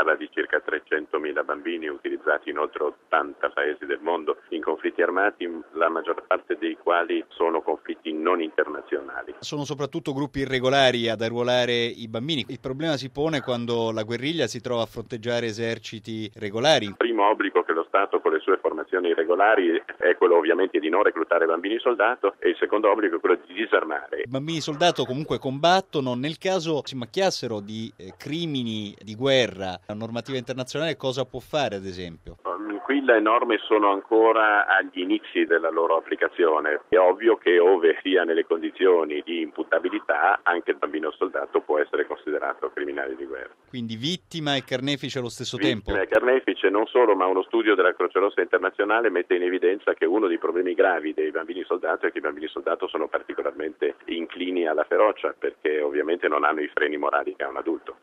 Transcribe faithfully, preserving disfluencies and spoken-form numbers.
parla di circa trecentomila bambini utilizzati in oltre ottanta paesi del mondo in conflitti armati, la maggior parte dei quali sono conflitti non internazionali. Sono soprattutto gruppi irregolari ad arruolare i bambini. Il problema si pone quando la guerriglia si trova a fronteggiare eserciti regolari. Il primo obbligo che lo Stato con le sue formazioni irregolari è quello ovviamente di non reclutare bambini soldato, e il secondo obbligo è quello di disarmare. I bambini soldato comunque combattono. Nel caso si macchiassero di eh, crimini di guerra, la normativa internazionale cosa può fare, ad esempio? Qui le norme sono ancora agli inizi della loro applicazione. È ovvio che ove sia nelle condizioni di imputabilità, anche il bambino soldato può essere considerato criminale di guerra. Quindi vittima e carnefice allo stesso vittima tempo? Vittima e carnefice non solo, ma uno studio della Croce Rossa Internazionale mette in evidenza che uno dei problemi gravi dei bambini soldato è che i bambini soldato sono particolarmente inclini alla ferocia, perché ovviamente non hanno i freni morali che ha un adulto.